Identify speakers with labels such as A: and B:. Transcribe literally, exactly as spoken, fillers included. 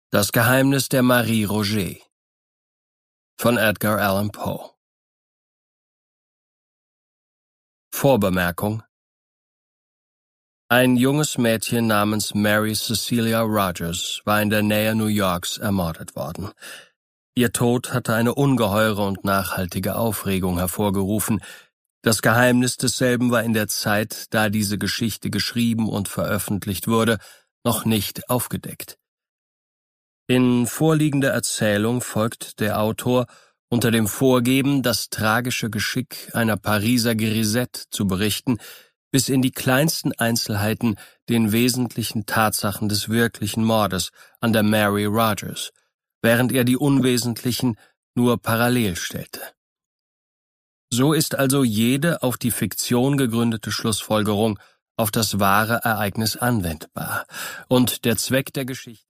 A: Das Geheimnis der Marie Roget von Edgar Allan Poe. Vorbemerkung: Ein junges Mädchen namens Mary Cecilia Rogers war in der Nähe New Yorks ermordet worden. Ihr Tod hatte eine ungeheure und nachhaltige Aufregung hervorgerufen. Das Geheimnis desselben war in der Zeit, da diese Geschichte geschrieben und veröffentlicht wurde, noch nicht aufgedeckt. In vorliegender Erzählung folgt der Autor unter dem Vorgeben, das tragische Geschick einer Pariser Grisette zu berichten, bis in die kleinsten Einzelheiten den wesentlichen Tatsachen des wirklichen Mordes an der Mary Rogers, während er die unwesentlichen nur parallel stellte. So ist also jede auf die Fiktion gegründete Schlussfolgerung auf das wahre Ereignis anwendbar, und der Zweck der Geschichte